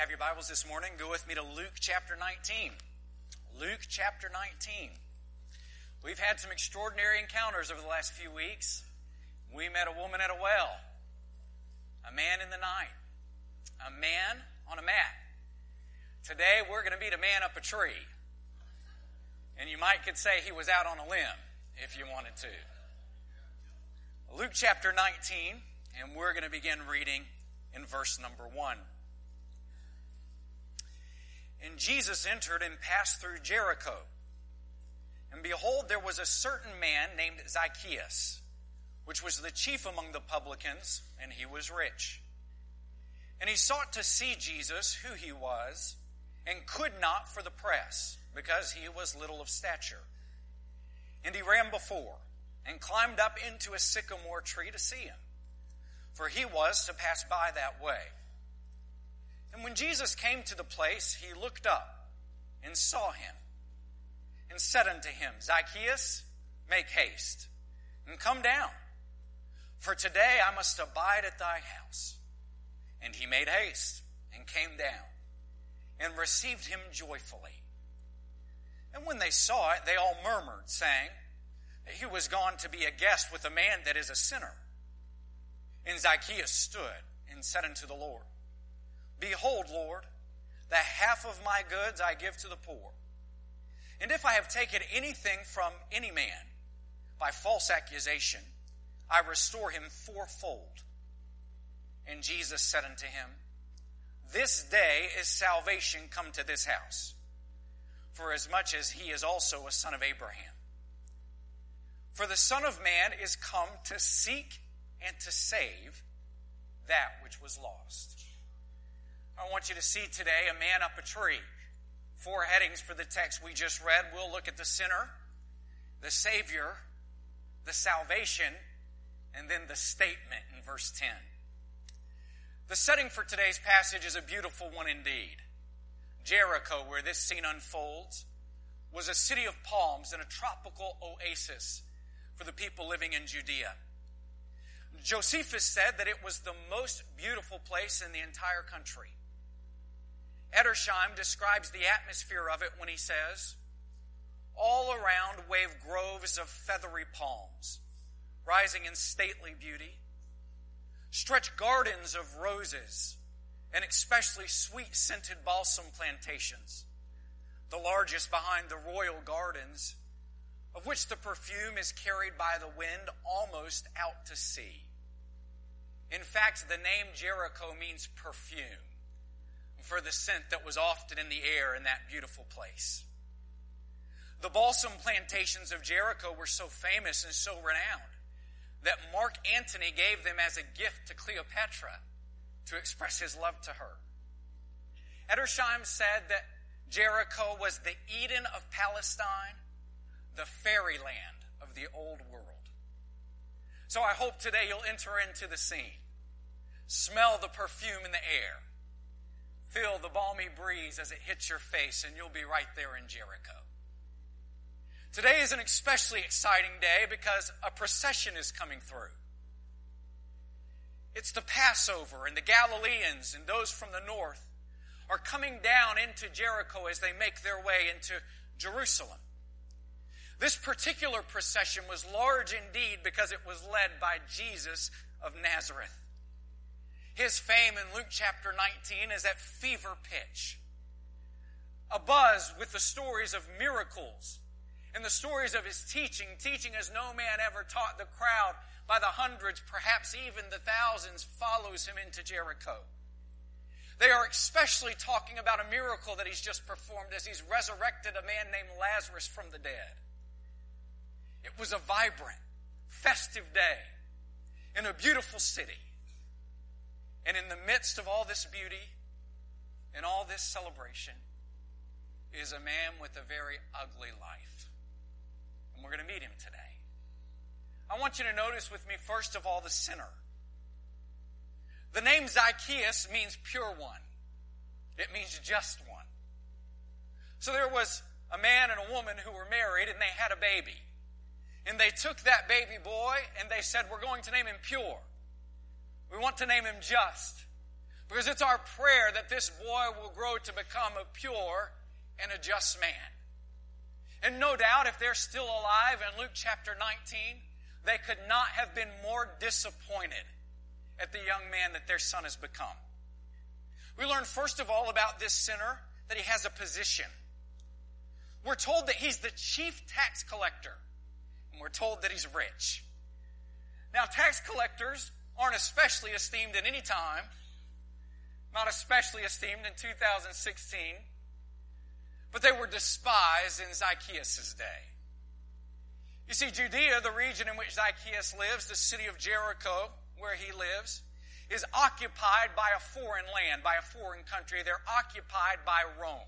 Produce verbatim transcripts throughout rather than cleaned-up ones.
have your Bibles this morning, go with me to Luke chapter nineteen. Luke chapter nineteen. We've had some extraordinary encounters over the last few weeks. We met a woman at a well, a man in the night, a man on a mat. Today we're going to meet a man up a tree. And you might could say he was out on a limb if you wanted to. Luke chapter nineteen, and we're going to begin reading in verse number one. And Jesus entered and passed through Jericho. And behold, there was a certain man named Zacchaeus, which was the chief among the publicans, and he was rich. And he sought to see Jesus, who he was, and could not for the press, because he was little of stature. And he ran before, and climbed up into a sycamore tree to see him, for he was to pass by that way. And when Jesus came to the place, he looked up and saw him, and said unto him, Zacchaeus, make haste, and come down, for today I must abide at thy house. And he made haste, and came down, and received him joyfully. And when they saw it, they all murmured, saying, he was gone to be a guest with a man that is a sinner. And Zacchaeus stood and said unto the Lord, Behold, Lord, the half of my goods I give to the poor. And if I have taken anything from any man by false accusation, I restore him fourfold. And Jesus said unto him, This day is salvation come to this house, for as much as he is also a son of Abraham. For the Son of Man is come to seek and to save that which was lost. I want you to see today a man up a tree. Four headings for the text we just read. We'll look at the sinner, the Savior, the salvation, and then the statement in verse ten. The setting for today's passage is a beautiful one indeed. Jericho, where this scene unfolds, was a city of palms and a tropical oasis for the people living in Judea. Josephus said that it was the most beautiful place in the entire country. Edersheim describes the atmosphere of it when he says, All around wave groves of feathery palms, rising in stately beauty, stretch gardens of roses, and especially sweet-scented balsam plantations, the largest behind the royal gardens, of which the perfume is carried by the wind almost out to sea. In fact, the name Jericho means perfume, for the scent that was often in the air in that beautiful place. The balsam plantations of Jericho were so famous and so renowned that Mark Antony gave them as a gift to Cleopatra to express his love to her. Edersheim said that Jericho was the Eden of Palestine, the fairyland of the old world. So I hope today you'll enter into the scene, smell the perfume in the air, feel the balmy breeze as it hits your face, and you'll be right there in Jericho. Today is an especially exciting day because a procession is coming through. It's the Passover, and the Galileans and those from the north are coming down into Jericho as they make their way into Jerusalem. This particular procession was large indeed because it was led by Jesus of Nazareth. His fame in Luke chapter nineteen is at fever pitch. A buzz with the stories of miracles and the stories of his teaching, teaching as no man ever taught. The crowd by the hundreds, perhaps even the thousands, follows him into Jericho. They are especially talking about a miracle that he's just performed as he's resurrected a man named Lazarus from the dead. It was a vibrant, festive day in a beautiful city. And in the midst of all this beauty and all this celebration is a man with a very ugly life. And we're going to meet him today. I want you to notice with me, first of all, the sinner. The name Zacchaeus means pure one. It means just one. So there was a man and a woman who were married, and they had a baby. And they took that baby boy and they said, we're going to name him pure. We want to name him just. Because it's our prayer that this boy will grow to become a pure and a just man. And no doubt, if they're still alive in Luke chapter nineteen, they could not have been more disappointed at the young man that their son has become. We learn first of all about this sinner that he has a position. We're told that he's the chief tax collector, and we're told that he's rich. Now, tax collectors aren't especially esteemed at any time, not especially esteemed in two thousand sixteen, but they were despised in Zacchaeus' day. You see, Judea, the region in which Zacchaeus lives, the city of Jericho, where he lives, is occupied by a foreign land, by a foreign country. They're occupied by Rome.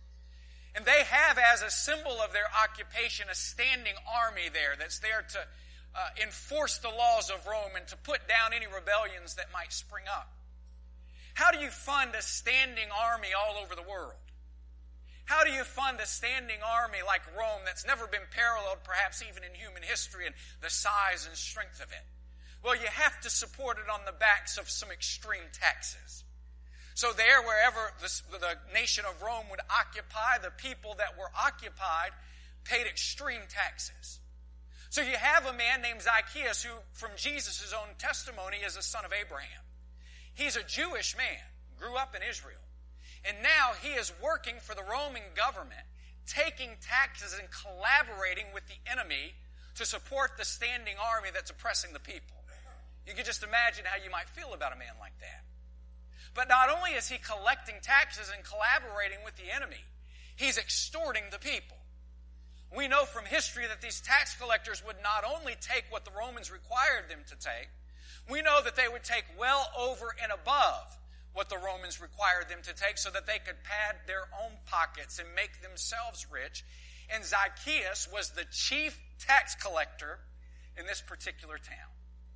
And they have as a symbol of their occupation a standing army there that's there to uh, enforce the laws of Rome and to put down any rebellions that might spring up. How do you fund a standing army all over the world? How do you fund a standing army like Rome that's never been paralleled perhaps even in human history and the size and strength of it? Well, you have to support it on the backs of some extreme taxes. So there, wherever the, the nation of Rome would occupy, the people that were occupied paid extreme taxes. So you have a man named Zacchaeus who, from Jesus' own testimony, is a son of Abraham. He's a Jewish man, grew up in Israel. And now he is working for the Roman government, taking taxes and collaborating with the enemy to support the standing army that's oppressing the people. You can just imagine how you might feel about a man like that. But not only is he collecting taxes and collaborating with the enemy, he's extorting the people. We know from history that these tax collectors would not only take what the Romans required them to take, we know that they would take well over and above what the Romans required them to take so that they could pad their own pockets and make themselves rich. And Zacchaeus was the chief tax collector in this particular town.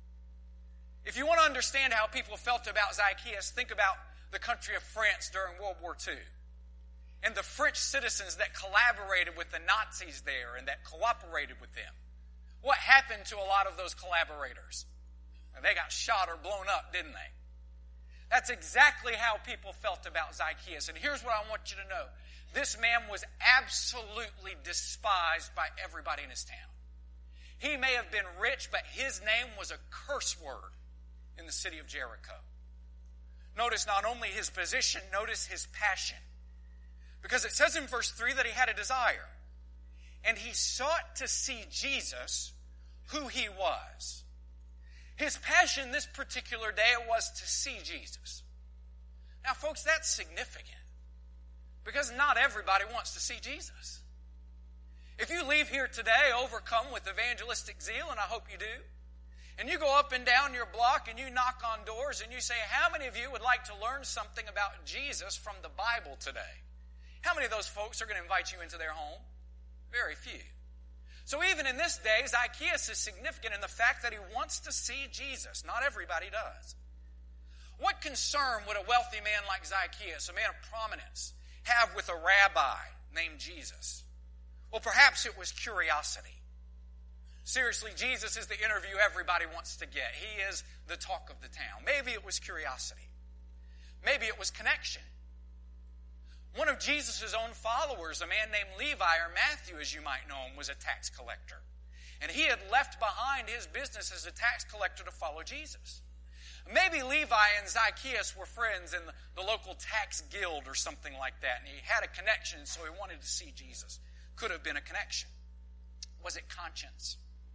If you want to understand how people felt about Zacchaeus, think about the country of France during World War Two and the French citizens that collaborated with the Nazis there and that cooperated with them. What happened to a lot of those collaborators? They got shot or blown up, didn't they? That's exactly how people felt about Zacchaeus. And here's what I want you to know. This man was absolutely despised by everybody in his town. He may have been rich, but his name was a curse word in the city of Jericho. Notice not only his position, notice his passion. Because it says in verse three that he had a desire. And he sought to see Jesus, who he was. His passion this particular day was to see Jesus. Now, folks, that's significant. Because not everybody wants to see Jesus. If you leave here today overcome with evangelistic zeal, and I hope you do, and you go up and down your block and you knock on doors and you say, how many of you would like to learn something about Jesus from the Bible today? How many of those folks are going to invite you into their home? Very few. So even in this day, Zacchaeus is significant in the fact that he wants to see Jesus. Not everybody does. What concern would a wealthy man like Zacchaeus, a man of prominence, have with a rabbi named Jesus? Well, perhaps it was curiosity. Seriously, Jesus is the interview everybody wants to get. He is the talk of the town. Maybe it was curiosity. Maybe it was connection. One of Jesus' own followers, a man named Levi, or Matthew as you might know him, was a tax collector. And he had left behind his business as a tax collector to follow Jesus. Maybe Levi and Zacchaeus were friends in the, the local tax guild or something like that. And he had a connection, so he wanted to see Jesus. Could have been a connection. Was it conscience?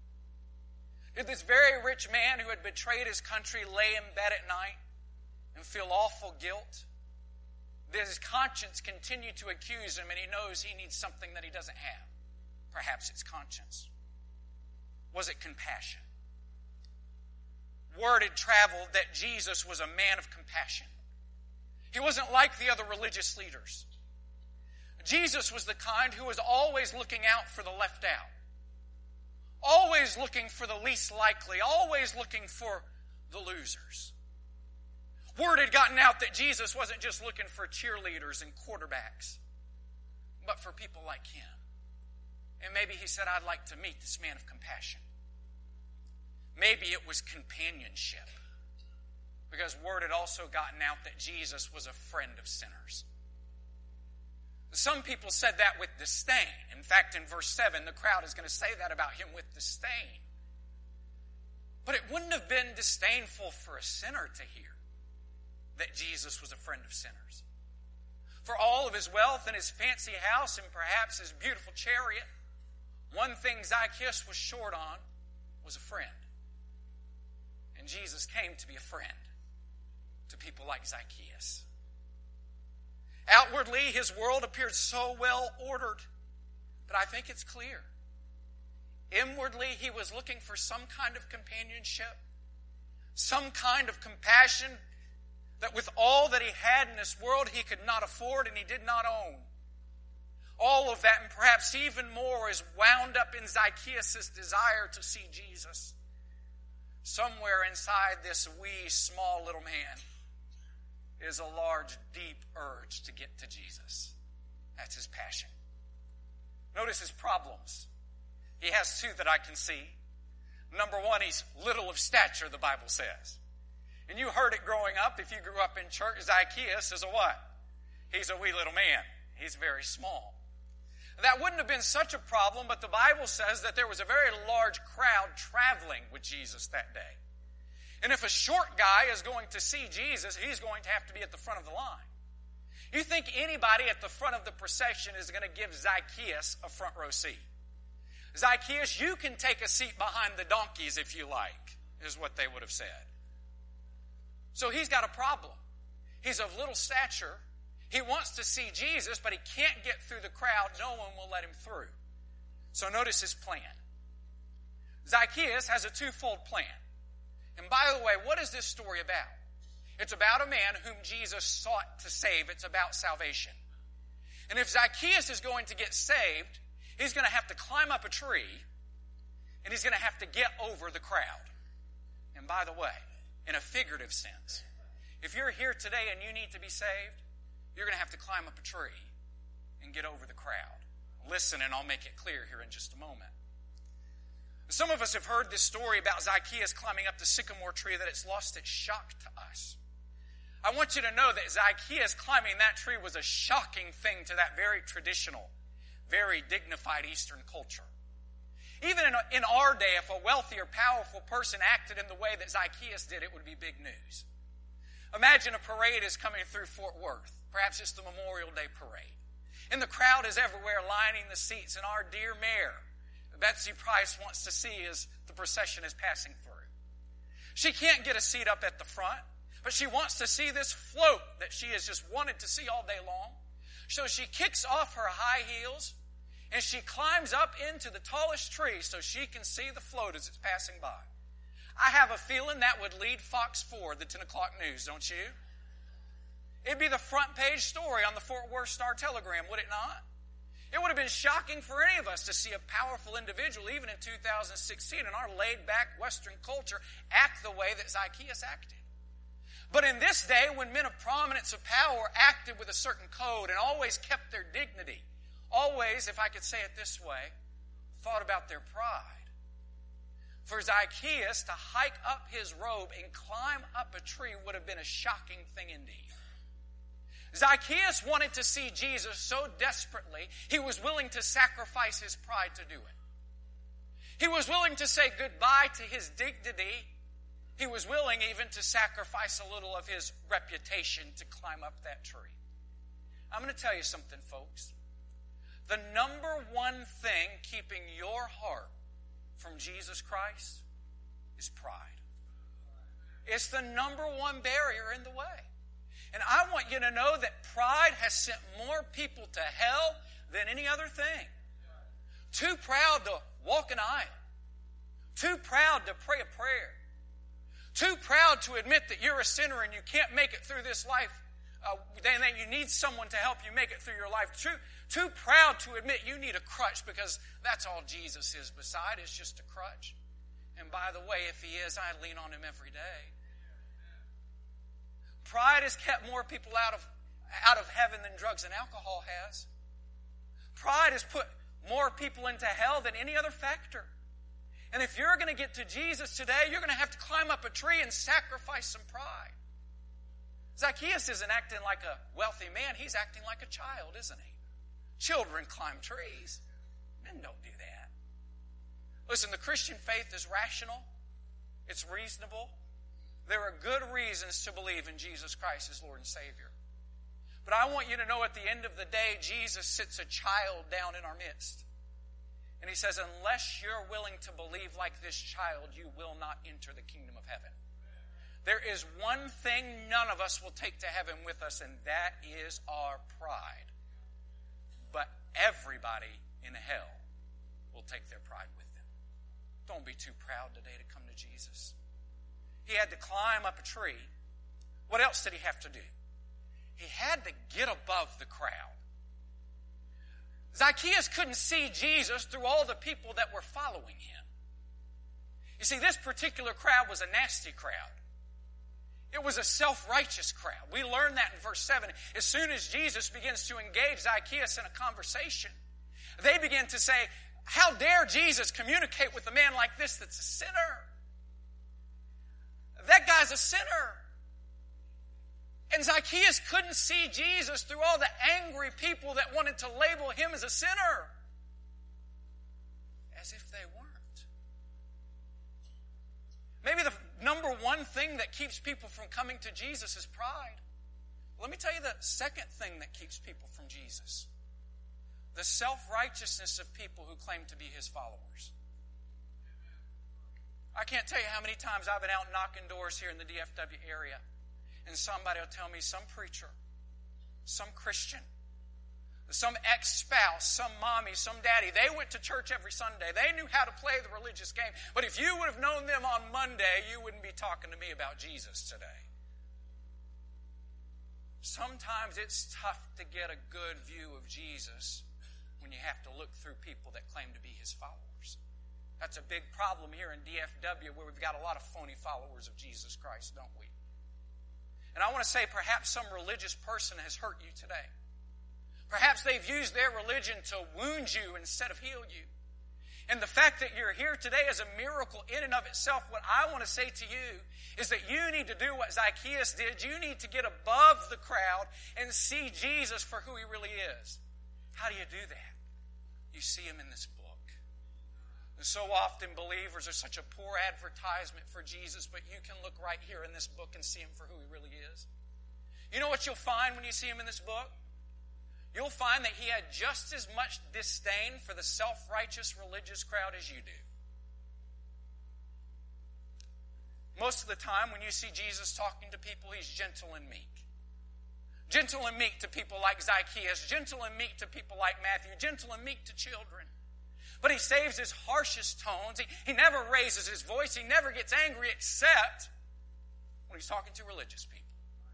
Did this very rich man who had betrayed his country lay in bed at night and feel awful guilt? Did his conscience continue to accuse him and he knows he needs something that he doesn't have? Perhaps it's conscience. Was it compassion? Word had traveled that Jesus was a man of compassion. He wasn't like the other religious leaders. Jesus was the kind who was always looking out for the left out. Always looking for the least likely. Always looking for the losers. Word had gotten out that Jesus wasn't just looking for cheerleaders and quarterbacks, but for people like him. And maybe he said, I'd like to meet this man of compassion. Maybe it was companionship. because word had also gotten out that Jesus was a friend of sinners. Some people said that with disdain. In fact, in verse seven, the crowd is going to say that about him with disdain. But it wouldn't have been disdainful for a sinner to hear that Jesus was a friend of sinners. For all of his wealth and his fancy house and perhaps his beautiful chariot, one thing Zacchaeus was short on was a friend. And Jesus came to be a friend to people like Zacchaeus. Outwardly, his world appeared so well ordered, but I think it's clear. Inwardly, he was looking for some kind of companionship, some kind of compassion that with all that he had in this world he could not afford and he did not own. All of that and perhaps even more is wound up in Zacchaeus' desire to see Jesus. Somewhere inside this wee, small little man is a large, deep urge to get to Jesus. That's his passion. Notice his problems. He has two that I can see. Number one, he's little of stature, the Bible says. And you heard it growing up. If you grew up in church, Zacchaeus is a what? He's a wee little man. He's very small. That wouldn't have been such a problem, but the Bible says that there was a very large crowd traveling with Jesus that day. And if a short guy is going to see Jesus, he's going to have to be at the front of the line. You think anybody at the front of the procession is going to give Zacchaeus a front row seat? Zacchaeus, you can take a seat behind the donkeys if you like, is what they would have said. So he's got a problem. He's of little stature. He wants to see Jesus, but he can't get through the crowd. No one will let him through. So notice his plan. Zacchaeus has a twofold plan. And by the way, what is this story about? It's about a man whom Jesus sought to save. It's about salvation. And if Zacchaeus is going to get saved, he's going to have to climb up a tree, and he's going to have to get over the crowd. And by the way, in a figurative sense, if you're here today and you need to be saved, you're going to have to climb up a tree and get over the crowd. Listen, and I'll make it clear here in just a moment. Some of us have heard this story about Zacchaeus climbing up the sycamore tree, that it's lost its shock to us. I want you to know that Zacchaeus climbing that tree was a shocking thing to that very traditional, very dignified Eastern culture. Even in, in our day, if a wealthy or powerful person acted in the way that Zacchaeus did, it would be big news. Imagine a parade is coming through Fort Worth. Perhaps it's the Memorial Day parade. And the crowd is everywhere lining the seats, and our dear mayor, Betsy Price, wants to see as the procession is passing through. She can't get a seat up at the front, but she wants to see this float that she has just wanted to see all day long. So she kicks off her high heels, and she climbs up into the tallest tree so she can see the float as it's passing by. I have a feeling that would lead Fox four, the ten o'clock news, don't you? It'd be the front page story on the Fort Worth Star-Telegram, would it not? It would have been shocking for any of us to see a powerful individual, even in two thousand sixteen, in our laid-back Western culture, act the way that Zacchaeus acted. But in this day, when men of prominence of power acted with a certain code and always kept their dignity, always, if I could say it this way, thought about their pride. For Zacchaeus to hike up his robe and climb up a tree would have been a shocking thing indeed. Zacchaeus wanted to see Jesus so desperately, he was willing to sacrifice his pride to do it. He was willing to say goodbye to his dignity. He was willing even to sacrifice a little of his reputation to climb up that tree. I'm going to tell you something, folks. The number one thing keeping your heart from Jesus Christ is pride. It's the number one barrier in the way. And I want you to know that pride has sent more people to hell than any other thing. Too proud to walk an aisle. Too proud to pray a prayer. Too proud to admit that you're a sinner and you can't make it through this life. Uh, and that you need someone to help you make it through your life. Too, too proud to admit you need a crutch, because that's all Jesus is beside, is just a crutch. And by the way, if he is, I lean on him every day. Pride has kept more people out of, out of heaven than drugs and alcohol has. Pride has put more people into hell than any other factor. And if you're going to get to Jesus today, you're going to have to climb up a tree and sacrifice some pride. Zacchaeus isn't acting like a wealthy man. He's acting like a child, isn't he? Children climb trees. Men don't do that. Listen, the Christian faith is rational. It's reasonable. There are good reasons to believe in Jesus Christ as Lord and Savior. But I want you to know at the end of the day, Jesus sits a child down in our midst. And he says, unless you're willing to believe like this child, you will not enter the kingdom of heaven. There is one thing none of us will take to heaven with us, and that is our pride. But everybody in hell will take their pride with them. Don't be too proud today to come to Jesus. He had to climb up a tree. What else did he have to do? He had to get above the crowd. Zacchaeus couldn't see Jesus through all the people that were following him. You see, this particular crowd was a nasty crowd. It was a self-righteous crowd. We learn that in verse seven. As soon as Jesus begins to engage Zacchaeus in a conversation, they begin to say, how dare Jesus communicate with a man like this that's a sinner? That guy's a sinner. And Zacchaeus couldn't see Jesus through all the angry people that wanted to label him as a sinner. As if they weren't. Maybe the number one thing that keeps people from coming to Jesus is pride. Let me tell you the second thing that keeps people from Jesus. The self-righteousness of people who claim to be his followers. I can't tell you how many times I've been out knocking doors here in the D F W area, and somebody will tell me, some preacher, some Christian, some ex-spouse, some mommy, some daddy, they went to church every Sunday. They knew how to play the religious game. But if you would have known them on Monday, you wouldn't be talking to me about Jesus today. Sometimes it's tough to get a good view of Jesus when you have to look through people that claim to be his followers. That's a big problem here in D F W where we've got a lot of phony followers of Jesus Christ, don't we? And I want to say perhaps some religious person has hurt you today. Perhaps they've used their religion to wound you instead of heal you. And the fact that you're here today is a miracle in and of itself. What I want to say to you is that you need to do what Zacchaeus did. You need to get above the crowd and see Jesus for who he really is. How do you do that? You see him in this book. And so often believers are such a poor advertisement for Jesus, but you can look right here in this book and see him for who he really is. You know what you'll find when you see him in this book? You'll find that he had just as much disdain for the self-righteous religious crowd as you do. Most of the time when you see Jesus talking to people, he's gentle and meek. Gentle and meek to people like Zacchaeus. Gentle and meek to people like Matthew. Gentle and meek to children. But he saves his harshest tones. He, he never raises his voice. He never gets angry except when he's talking to religious people.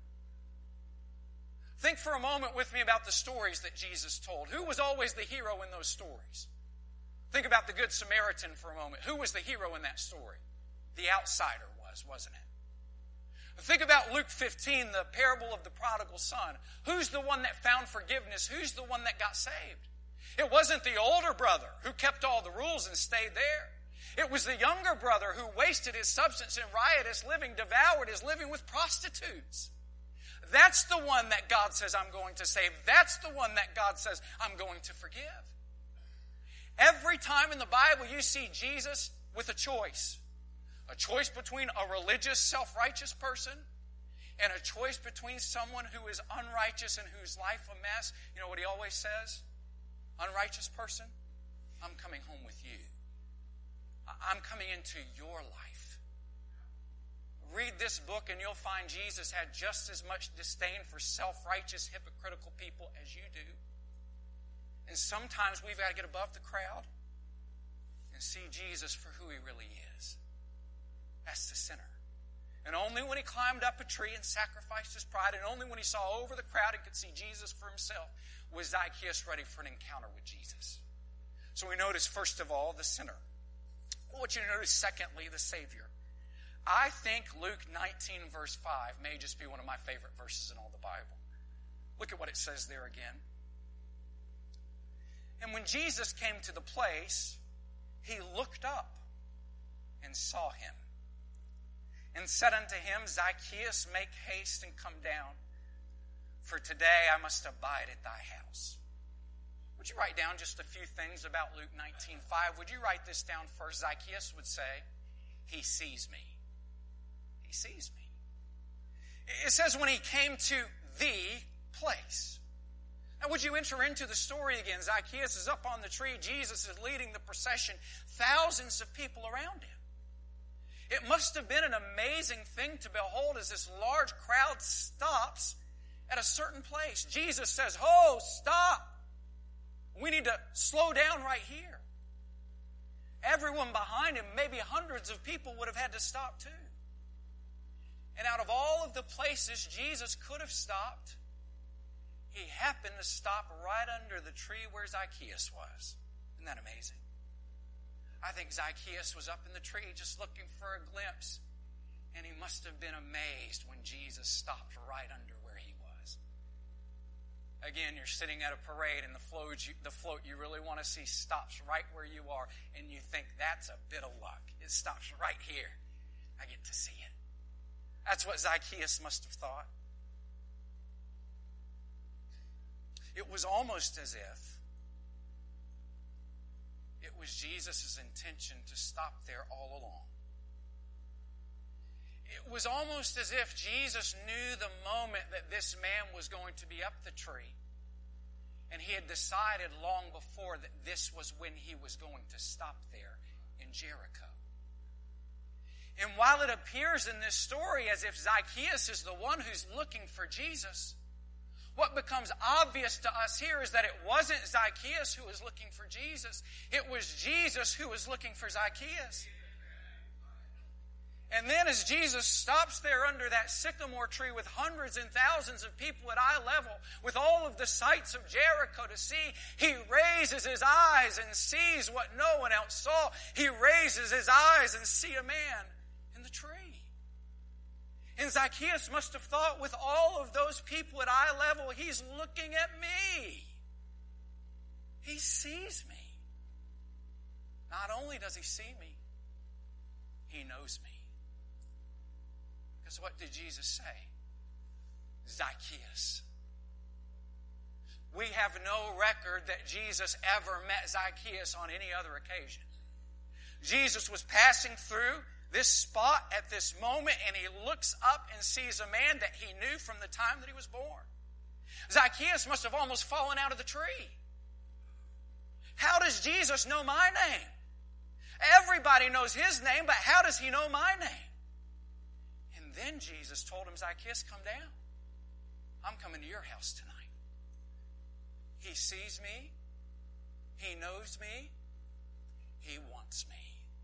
Think for a moment with me about the stories that Jesus told. Who was always the hero in those stories? Think about the Good Samaritan for a moment. Who was the hero in that story? The outsider was, wasn't it? Think about Luke fifteen, the parable of the prodigal son. Who's the one that found forgiveness? Who's the one that got saved? It wasn't the older brother who kept all the rules and stayed there. It was the younger brother who wasted his substance in riotous living, devoured his living with prostitutes. That's the one that God says, I'm going to save. That's the one that God says, I'm going to forgive. Every time in the Bible you see Jesus with a choice. A choice between a religious, self-righteous person and a choice between someone who is unrighteous and whose life a mess. You know what he always says? Unrighteous person, I'm coming home with you. I'm coming into your life. Read this book and you'll find Jesus had just as much disdain for self-righteous, hypocritical people as you do. And sometimes we've got to get above the crowd and see Jesus for who he really is. That's the sinner. And only when he climbed up a tree and sacrificed his pride, and only when he saw over the crowd and could see Jesus for himself, was Zacchaeus ready for an encounter with Jesus. So we notice, first of all, the sinner. I want you to notice, secondly, the Savior. I think Luke nineteen, verse five may just be one of my favorite verses in all the Bible. Look at what it says there again. And when Jesus came to the place, he looked up and saw him. and said unto him, Zacchaeus, make haste and come down, for today I must abide at thy house. Would you write down just a few things about Luke nineteen five? Would you write this down first? Zacchaeus would say, he sees me. He sees me. It says when he came to the place. Now, would you enter into the story again? Zacchaeus is up on the tree. Jesus is leading the procession. Thousands of people around him. It must have been an amazing thing to behold as this large crowd stops at a certain place. Jesus says, "Ho, stop. We need to slow down right here." Everyone behind him, maybe hundreds of people, would have had to stop too. And out of all of the places Jesus could have stopped, he happened to stop right under the tree where Zacchaeus was. Isn't that amazing? I think Zacchaeus was up in the tree just looking for a glimpse, and he must have been amazed when Jesus stopped right under where he was. Again, you're sitting at a parade, and the float you, the float you really want to see stops right where you are, and you think, that's a bit of luck. It stops right here. I get to see it. That's what Zacchaeus must have thought. It was almost as if it was Jesus' intention to stop there all along. It was almost as if Jesus knew the moment that this man was going to be up the tree, and he had decided long before that this was when he was going to stop there in Jericho. And while it appears in this story as if Zacchaeus is the one who's looking for Jesus, what becomes obvious to us here is that it wasn't Zacchaeus who was looking for Jesus. It was Jesus who was looking for Zacchaeus. And then as Jesus stops there under that sycamore tree with hundreds and thousands of people at eye level, with all of the sights of Jericho to see, he raises his eyes and sees what no one else saw. He raises his eyes and sees a man in the tree. And Zacchaeus must have thought, with all of those people at eye level, he's looking at me. He sees me. Not only does he see me, he knows me. Because what did Jesus say? Zacchaeus. We have no record that Jesus ever met Zacchaeus on any other occasion. Jesus was passing through this spot at this moment, and he looks up and sees a man that he knew from the time that he was born. Zacchaeus must have almost fallen out of the tree. How does Jesus know my name? Everybody knows his name, but how does he know my name? And then Jesus told him, Zacchaeus, come down. I'm coming to your house tonight. He sees me. He knows me. He wants me.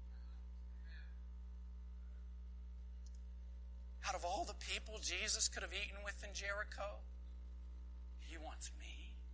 Out of all the people Jesus could have eaten with in Jericho, he wants me.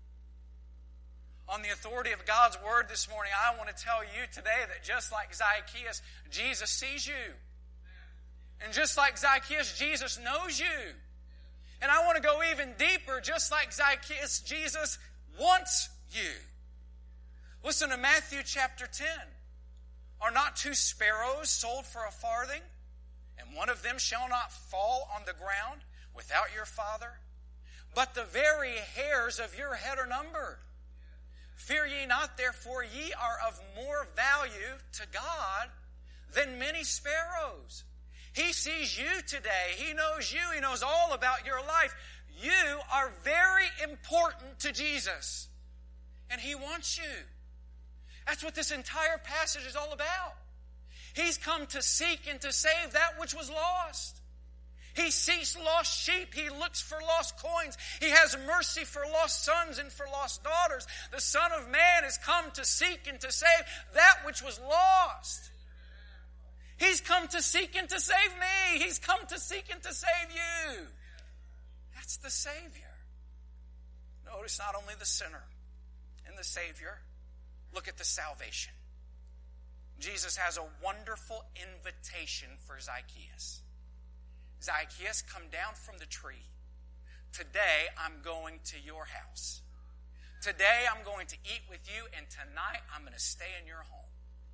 On the authority of God's word this morning, I want to tell you today that just like Zacchaeus, Jesus sees you. And just like Zacchaeus, Jesus knows you. And I want to go even deeper. Just like Zacchaeus, Jesus wants you. Listen to Matthew chapter ten. Are not two sparrows sold for a farthing? And one of them shall not fall on the ground without your Father? But the very hairs of your head are numbered. Fear ye not, therefore, ye are of more value to God than many sparrows. He sees you today. He knows you. He knows all about your life. You are very important to Jesus. And he wants you. That's what this entire passage is all about. He's come to seek and to save that which was lost. He seeks lost sheep. He looks for lost coins. He has mercy for lost sons and for lost daughters. The Son of Man has come to seek and to save that which was lost. He's come to seek and to save me. He's come to seek and to save you. That's the Savior. Notice not only the sinner and the Savior. Look at the salvation. Jesus has a wonderful invitation for Zacchaeus. Zacchaeus, come down from the tree. Today, I'm going to your house. Today, I'm going to eat with you, and tonight, I'm going to stay in your home. And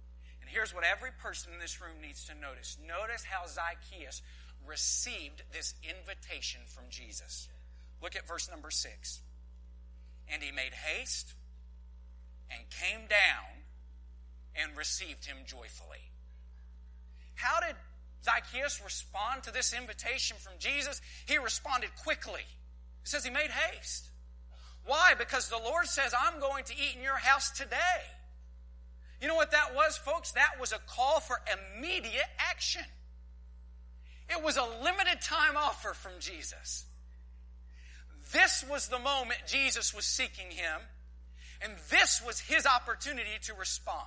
And here's what every person in this room needs to notice. Notice how Zacchaeus received this invitation from Jesus. Look at verse number six. And he made haste and came down and received him joyfully. How did Zacchaeus respond to this invitation from Jesus? He responded quickly. It says he made haste. Why? Because the Lord says, I'm going to eat in your house today. You know what that was, folks? That was a call for immediate action. It was a limited time offer from Jesus. This was the moment Jesus was seeking him, and this was his opportunity to respond.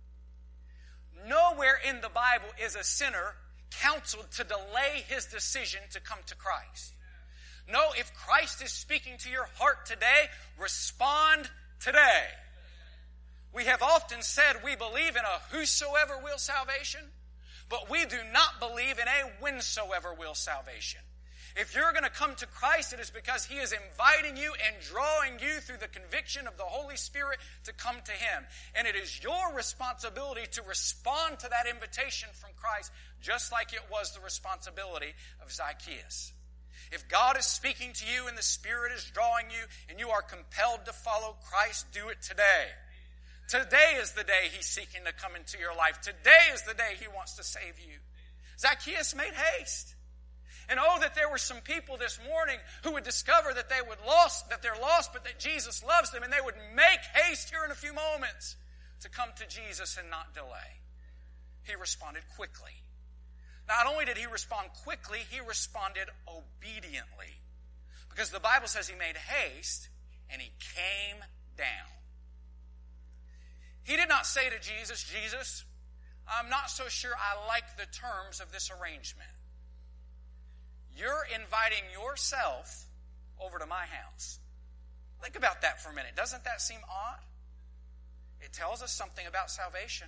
Nowhere in the Bible is a sinner counseled to delay his decision to come to Christ. No, if Christ is speaking to your heart today, respond today. We have often said we believe in a whosoever will salvation, but we do not believe in a whensoever will salvation. If you're going to come to Christ, it is because he is inviting you and drawing you through the conviction of the Holy Spirit to come to him. And it is your responsibility to respond to that invitation from Christ, just like it was the responsibility of Zacchaeus. If God is speaking to you and the Spirit is drawing you and you are compelled to follow Christ, do it today. Today is the day he's seeking to come into your life. Today is the day he wants to save you. Zacchaeus made haste. And oh, that there were some people this morning who would discover that they would lost, that they're lost, but that Jesus loves them, and they would make haste here in a few moments to come to Jesus and not delay. He responded quickly. Not only did he respond quickly, he responded obediently. Because the Bible says he made haste and he came down. He did not say to Jesus, Jesus, I'm not so sure I like the terms of this arrangement. You're inviting yourself over to my house. Think about that for a minute. Doesn't that seem odd? It tells us something about salvation.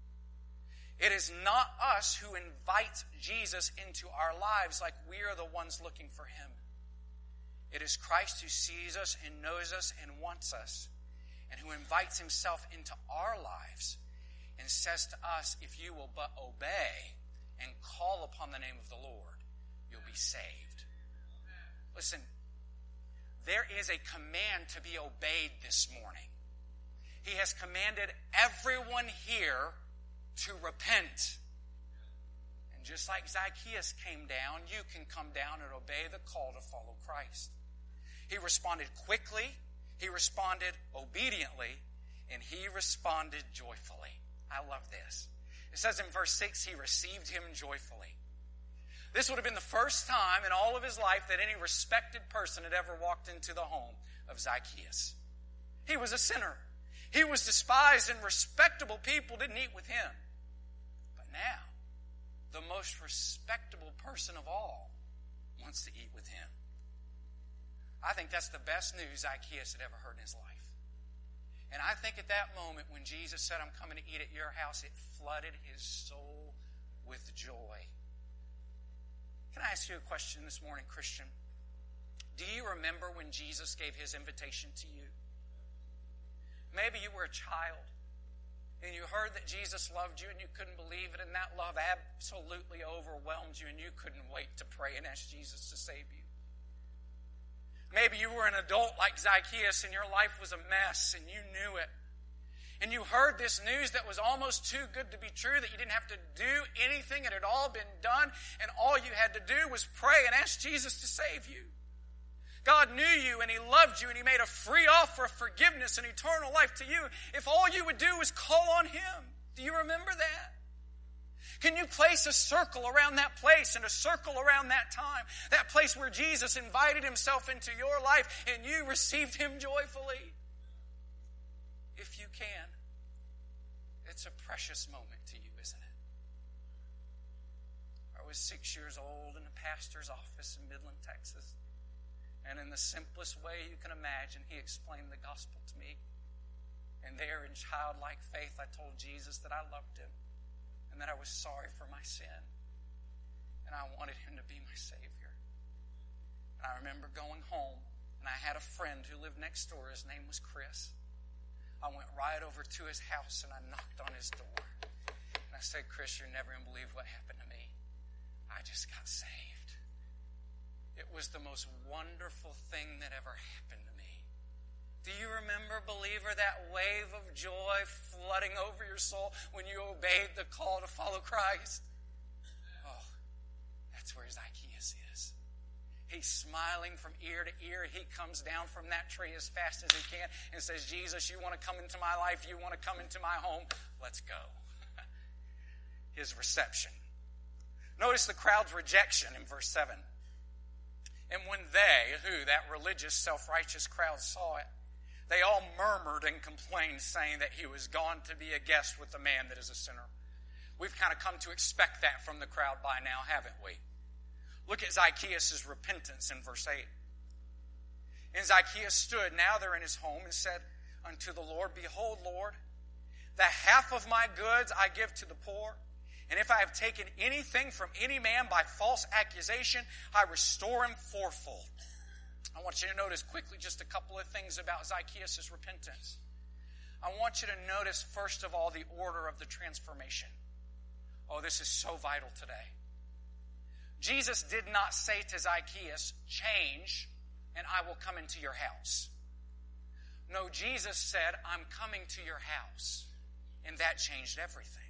It is not us who invites Jesus into our lives like we are the ones looking for him. It is Christ who sees us and knows us and wants us, and who invites himself into our lives and says to us, if you will but obey and call upon the name of the Lord, you'll be saved. Listen, there is a command to be obeyed this morning. He has commanded everyone here to repent. And just like Zacchaeus came down, you can come down and obey the call to follow Christ. He responded quickly, he responded obediently, and he responded joyfully. I love this. It says in verse six, he received him joyfully. This would have been the first time in all of his life that any respected person had ever walked into the home of Zacchaeus. He was a sinner. He was despised, and respectable people didn't eat with him. But now, the most respectable person of all wants to eat with him. I think that's the best news Zacchaeus had ever heard in his life. And I think at that moment when Jesus said, I'm coming to eat at your house, it flooded his soul with joy. Can I ask you a question this morning, Christian? Do you remember when Jesus gave his invitation to you? Maybe you were a child and you heard that Jesus loved you and you couldn't believe it, and that love absolutely overwhelmed you and you couldn't wait to pray and ask Jesus to save you. Maybe you were an adult like Zacchaeus and your life was a mess and you knew it. And you heard this news that was almost too good to be true, that you didn't have to do anything, it had all been done, and all you had to do was pray and ask Jesus to save you. God knew you and he loved you and he made a free offer of forgiveness and eternal life to you if all you would do was call on him. Do you remember that? Can you place a circle around that place and a circle around that time? That place where Jesus invited himself into your life and you received him joyfully? If you can. It's a precious moment to you, isn't it? I was six years old in a pastor's office in Midland, Texas. And in the simplest way you can imagine, he explained the gospel to me. And there in childlike faith, I told Jesus that I loved him and that I was sorry for my sin. And I wanted him to be my Savior. And I remember going home, and I had a friend who lived next door. His name was Chris. I went right over to his house and I knocked on his door. I said, Chris, you're never going to believe what happened to me. I just got saved. It was the most wonderful thing that ever happened to me. Do you remember, believer, that wave of joy flooding over your soul when you obeyed the call to follow Christ? Oh, that's where Zacchaeus is. He's smiling from ear to ear. He comes down from that tree as fast as he can and says, Jesus, you want to come into my life? You want to come into my home? Let's go. His reception. Notice the crowd's rejection in verse seven. And when they, who, that religious, self-righteous crowd, saw it, they all murmured and complained, saying that he was gone to be a guest with a man that is a sinner. We've kind of come to expect that from the crowd by now, haven't we? Look at Zacchaeus' repentance in verse eight. And Zacchaeus stood, now they're in his home, and said unto the Lord, Behold, Lord, the half of my goods I give to the poor. And if I have taken anything from any man by false accusation, I restore him fourfold. I want you to notice quickly just a couple of things about Zacchaeus' repentance. I want you to notice, first of all, the order of the transformation. Oh, this is so vital today. Jesus did not say to Zacchaeus, change, and I will come into your house. No, Jesus said, I'm coming to your house. And that changed everything.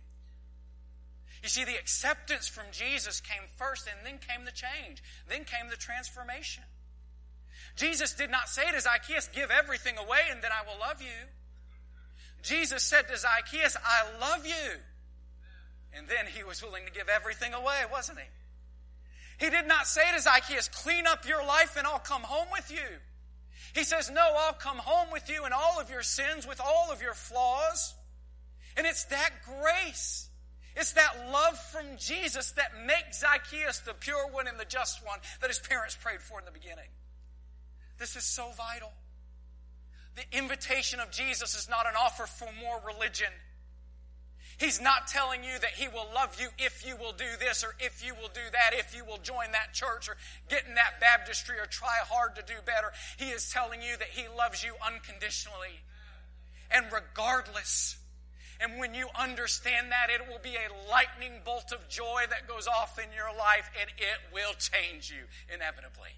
You see, the acceptance from Jesus came first, and then came the change. Then came the transformation. Jesus did not say to Zacchaeus, give everything away and then I will love you. Jesus said to Zacchaeus, I love you. And then he was willing to give everything away, wasn't he? He did not say to Zacchaeus, clean up your life and I'll come home with you. He says, no, I'll come home with you in all of your sins, with all of your flaws. And it's that grace, it's that love from Jesus that makes Zacchaeus the pure one and the just one that his parents prayed for in the beginning. This is so vital. The invitation of Jesus is not an offer for more religion. He's not telling you that he will love you if you will do this or if you will do that, if you will join that church or get in that baptistry or try hard to do better. He is telling you that he loves you unconditionally and regardless. And when you understand that, it will be a lightning bolt of joy that goes off in your life, and it will change you inevitably.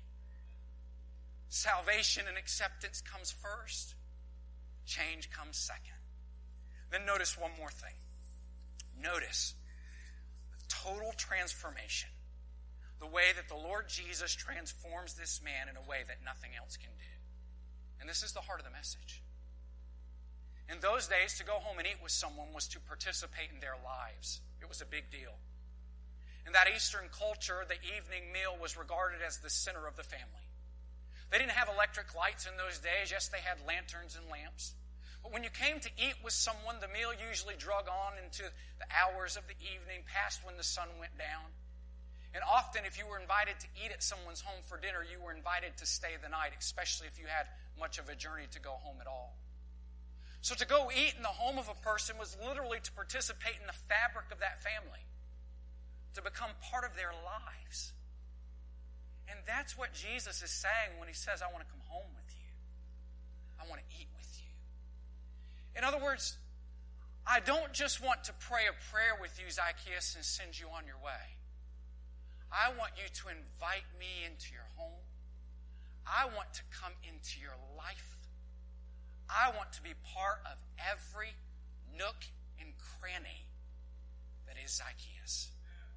Salvation and acceptance comes first. Change comes second. Then notice one more thing. Notice the total transformation. The way that the Lord Jesus transforms this man in a way that nothing else can do. And this is the heart of the message. In those days, to go home and eat with someone was to participate in their lives. It was a big deal. In that Eastern culture, the evening meal was regarded as the center of the family. They didn't have electric lights in those days. Yes, they had lanterns and lamps. But when you came to eat with someone, the meal usually drug on into the hours of the evening, past when the sun went down. And often, if you were invited to eat at someone's home for dinner, you were invited to stay the night, especially if you had much of a journey to go home at all. So to go eat in the home of a person was literally to participate in the fabric of that family, to become part of their lives. And that's what Jesus is saying when he says, I want to come home with you. I want to eat with you. In other words, I don't just want to pray a prayer with you, Zacchaeus, and send you on your way. I want you to invite me into your home. I want to come into your life. I want to be part of every nook and cranny that is Zacchaeus.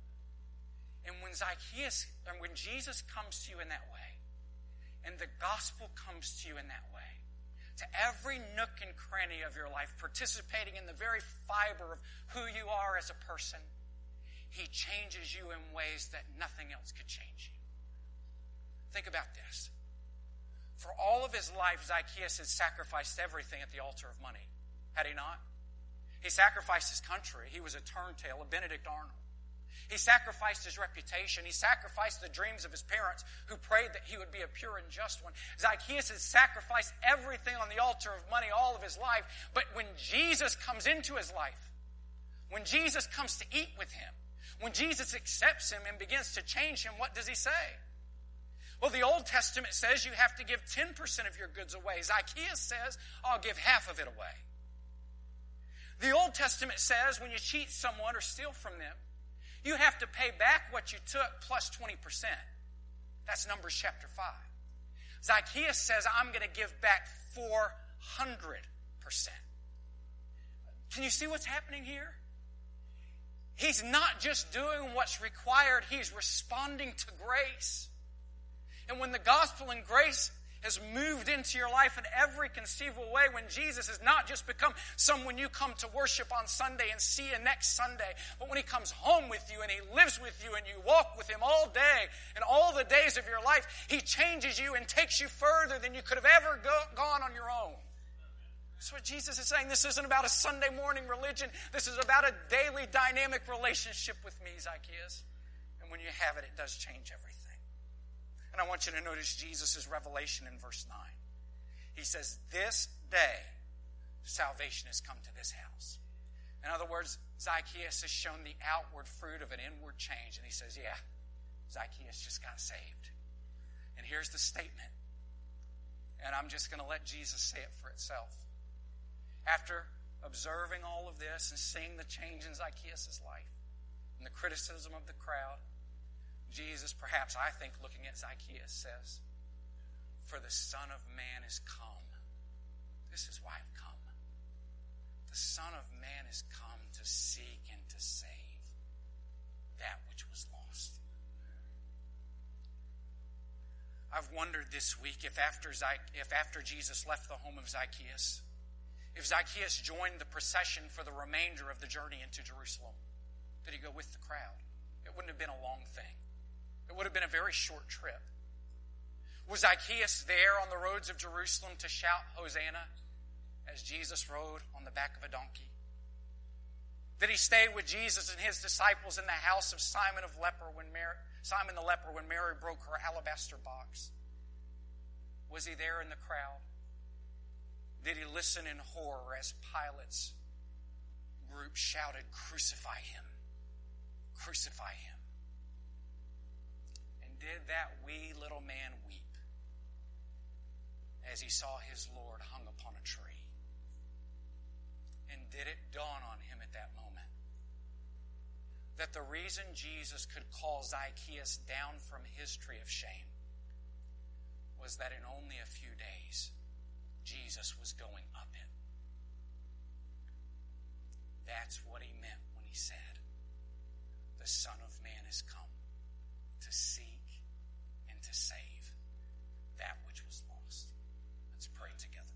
And when Zacchaeus, or when Jesus comes to you in that way, and the gospel comes to you in that way, to every nook and cranny of your life, participating in the very fiber of who you are as a person, he changes you in ways that nothing else could change you. Think about this. For all of his life, Zacchaeus had sacrificed everything at the altar of money. Had he not? He sacrificed his country. He was a turntail, a Benedict Arnold. He sacrificed his reputation. He sacrificed the dreams of his parents who prayed that he would be a pure and just one. Zacchaeus has sacrificed everything on the altar of money all of his life. But when Jesus comes into his life, when Jesus comes to eat with him, when Jesus accepts him and begins to change him, what does he say? Well, the Old Testament says you have to give ten percent of your goods away. Zacchaeus says, I'll give half of it away. The Old Testament says when you cheat someone or steal from them, you have to pay back what you took plus twenty percent. That's Numbers chapter five. Zacchaeus says, I'm going to give back four hundred percent. Can you see what's happening here? He's not just doing what's required, he's responding to grace. And when the gospel and grace has moved into your life in every conceivable way, when Jesus has not just become someone you come to worship on Sunday and see you next Sunday, but when he comes home with you and he lives with you and you walk with him all day and all the days of your life, he changes you and takes you further than you could have ever go, gone on your own. That's what Jesus is saying. This isn't about a Sunday morning religion. This is about a daily dynamic relationship with me, Zacchaeus. And when you have it, it does change everything. And I want you to notice Jesus' revelation in verse nine. He says, this day salvation has come to this house. In other words, Zacchaeus has shown the outward fruit of an inward change. And he says, yeah, Zacchaeus just got saved. And here's the statement. And I'm just going to let Jesus say it for itself. After observing all of this and seeing the change in Zacchaeus' life and the criticism of the crowd, Jesus, perhaps I think looking at Zacchaeus, says, for the Son of Man is come. This is why I've come. The Son of Man is come to seek and to save that which was lost. I've wondered this week if after, if after Jesus left the home of Zacchaeus, if Zacchaeus joined the procession for the remainder of the journey into Jerusalem, did he go with the crowd? It wouldn't have been a long thing. It would have been a very short trip. Was Zacchaeus there on the roads of Jerusalem to shout Hosanna as Jesus rode on the back of a donkey? Did he stay with Jesus and his disciples in the house of Simon of leper when Mary, Simon the leper when Mary broke her alabaster box? Was he there in the crowd? Did he listen in horror as Pilate's group shouted, crucify him, crucify him? Did that wee little man weep as he saw his Lord hung upon a tree? And did it dawn on him at that moment that the reason Jesus could call Zacchaeus down from his tree of shame was that in only a few days, Jesus was going up it? That's what he meant when he said, the Son of Man is come to seek and to save that which was lost. Let's pray together.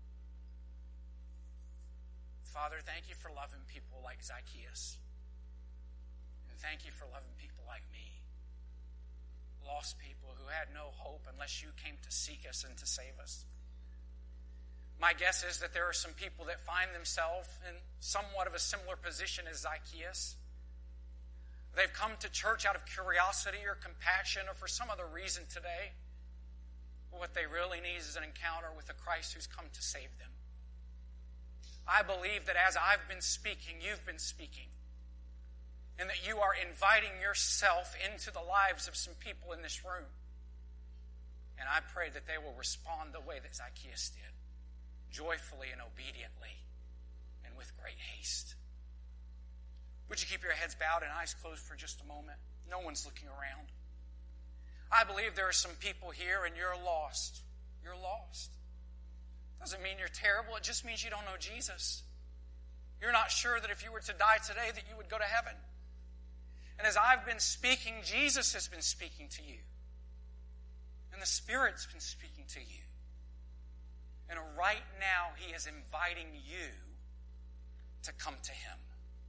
Father, thank you for loving people like Zacchaeus. And thank you for loving people like me. Lost people who had no hope unless you came to seek us and to save us. My guess is that there are some people that find themselves in somewhat of a similar position as Zacchaeus. They've come to church out of curiosity or compassion or for some other reason today. What they really need is an encounter with a Christ who's come to save them. I believe that as I've been speaking, you've been speaking. And that you are inviting yourself into the lives of some people in this room. And I pray that they will respond the way that Zacchaeus did. Joyfully and obediently and with great haste. Would you keep your heads bowed and eyes closed for just a moment? No one's looking around. I believe there are some people here and you're lost. You're lost. Doesn't mean you're terrible. It just means you don't know Jesus. You're not sure that if you were to die today that you would go to heaven. And as I've been speaking, Jesus has been speaking to you. And the Spirit's been speaking to you. And right now, He is inviting you to come to Him.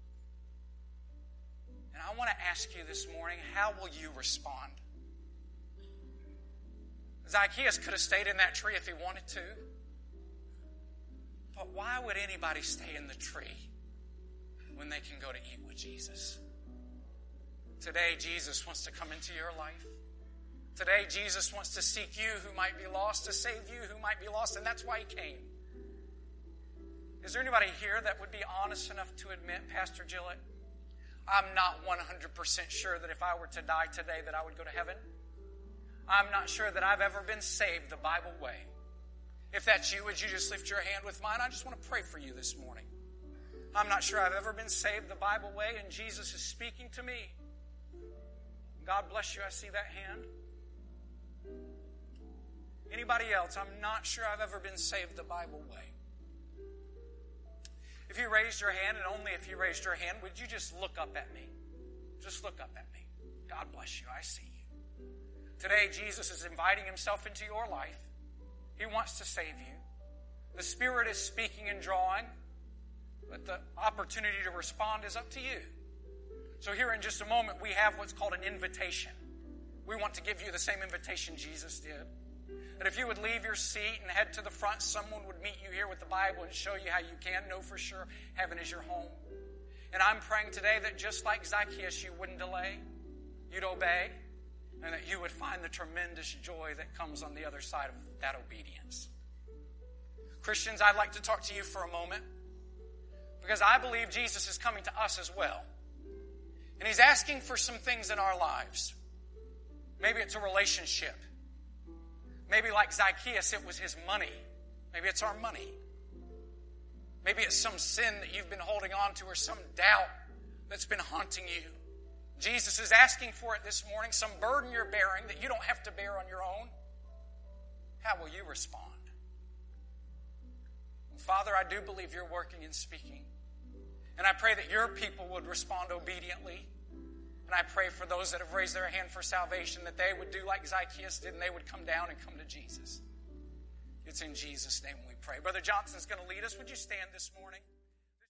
And I want to ask you this morning, how will you respond? Zacchaeus could have stayed in that tree if he wanted to. But why would anybody stay in the tree when they can go to eat with Jesus? Today, Jesus wants to come into your life. Today, Jesus wants to seek you who might be lost, to save you who might be lost, and that's why He came. Is there anybody here that would be honest enough to admit, Pastor Gillett, I'm not one hundred percent sure that if I were to die today that I would go to heaven? I'm not sure that I've ever been saved the Bible way. If that's you, would you just lift your hand with mine? I just want to pray for you this morning. I'm not sure I've ever been saved the Bible way, and Jesus is speaking to me. God bless you. I see that hand. Anybody else? I'm not sure I've ever been saved the Bible way. If you raised your hand, and only if you raised your hand, would you just look up at me? Just look up at me. God bless you. I see you. Today, Jesus is inviting himself into your life. He wants to save you. The Spirit is speaking and drawing, but the opportunity to respond is up to you. So here in just a moment, we have what's called an invitation. We want to give you the same invitation Jesus did. That if you would leave your seat and head to the front, someone would meet you here with the Bible and show you how you can know for sure heaven is your home. And I'm praying today that just like Zacchaeus, you wouldn't delay, you'd obey, and that you would find the tremendous joy that comes on the other side of that obedience. Christians, I'd like to talk to you for a moment because I believe Jesus is coming to us as well. And he's asking for some things in our lives. Maybe it's a relationship. Maybe like Zacchaeus, it was his money. Maybe it's our money. Maybe it's some sin that you've been holding on to or some doubt that's been haunting you. Jesus is asking for it this morning, some burden you're bearing that you don't have to bear on your own. How will you respond? Father, I do believe you're working and speaking. And I pray that your people would respond obediently. And I pray for those that have raised their hand for salvation that they would do like Zacchaeus did and they would come down and come to Jesus. It's in Jesus' name we pray. Brother Johnson's going to lead us. Would you stand this morning?